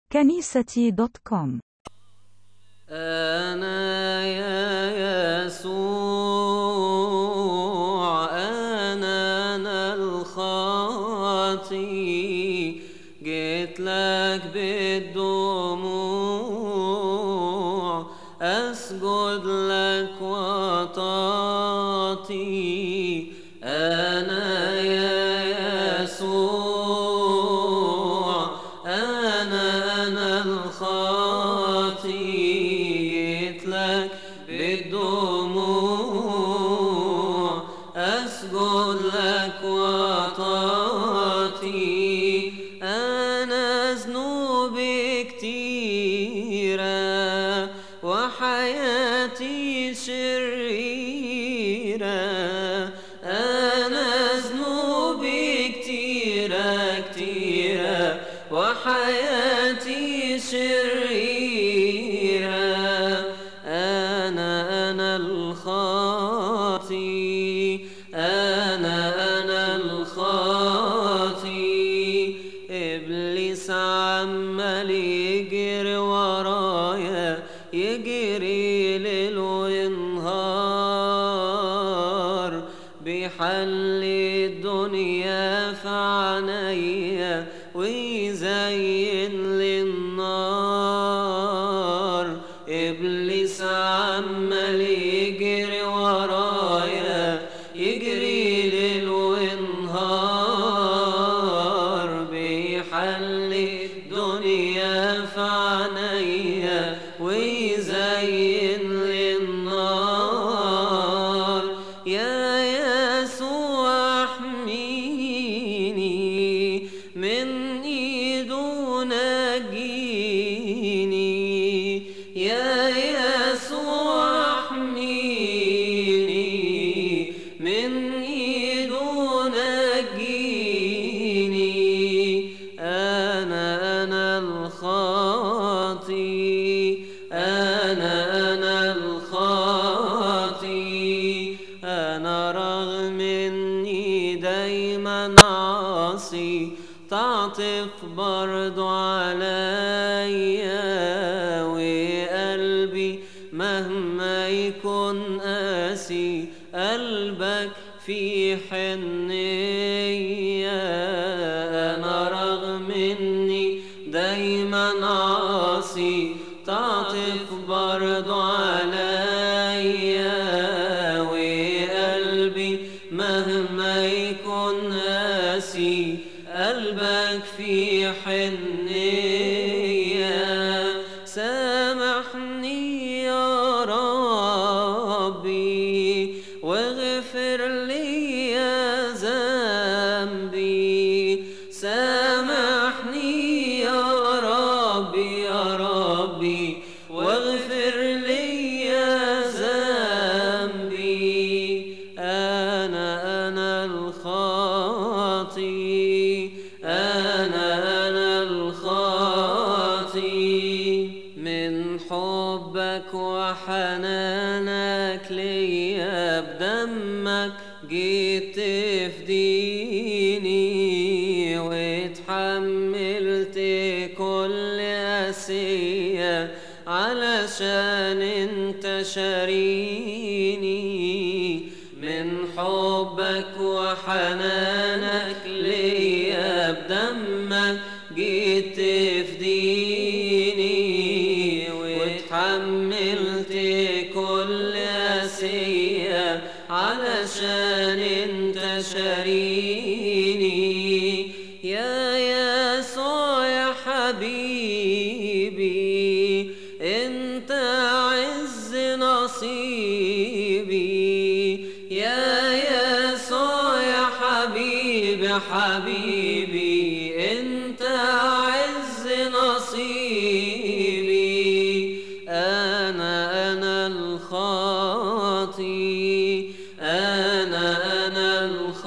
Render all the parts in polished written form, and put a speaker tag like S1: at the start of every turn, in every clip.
S1: كنيستي.com.
S2: أنا يا يسوع أنا الخاطي، جيت لك بالدموع أسجد لك وطاطي. أنا يا يسوع أنا الخاطي، جيت لك بالدموع أسجد لك وطاطي. أنا ذنوبي كتيرة وحياتي شريرة، أنا ذنوبي كتيرة كتيرة وحياتي شريرة. أنا الخاطي، أنا الخاطي. إبليس عمال يجري ورايا، يجري ليل ونهار، بيحلي الدنيا في عينيا ويزين لي النار. إبليس عمال يجري ورايا، يجري ليل ونهار، بيحلي الدنيا في عينيا ويزين لي النار. يا يسوع احميني من ايده نجيني، يا يسوع احميني من ايده نجيني. أنا الخاطي، أنا الخاطي. أنا رغم إني دايما عاصي، تعطف برضو عليا، وقلبي مهما يكون قاسي قلبك في حنية. أنا رغم إني دايما عاصي، تعطف برضو عليا، وقلبي مهما يكون قاسي قلبك في حنية. سامحني يا ربي واغفر لي يا ذنبي، سامحني يا ربي يا ربي واغفر لي يا ذنبي. أنا الخاطي، أنا الخاطي. من حبك وحنانك ليا بدمك جيت تفديني، واتحملت كل قاسية علشان انت شاريني. من حبك وحنانك ليا بدمك جيت تفديني، واتحملت كل قاسية علشان انت شاريني. يا يسوع يا حبيبي انت عز نصيبي، يا يسوع يا حبيبي حبيبي انت عز نصيبي. أنا الخاطي، أنا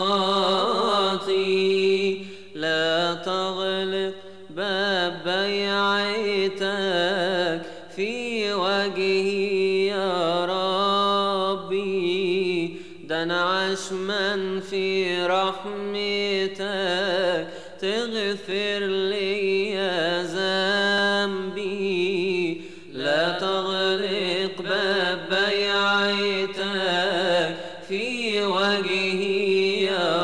S2: الخاطي. لا تغلق باب بيعتك في وجهي يا ربي، ده أنا عشمان في رحمتك تغفر لي يا ذنبي. ذنبي لا تغلق باب بيعتك في وجهي يا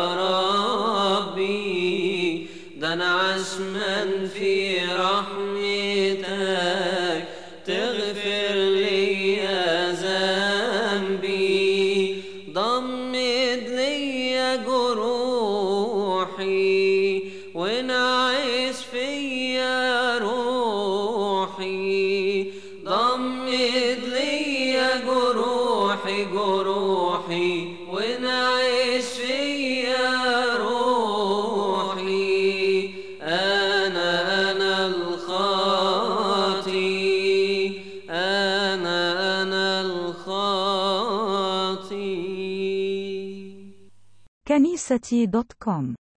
S2: ربي ده أنا عشمان في رحمتك تغفر لي ذنبي ضمد لي جروحي ونعيش فيا روحي ضمد لي جروحي ونعيش فيا روحي أنا الخاطي أنا الخاطي
S1: كنيستي.com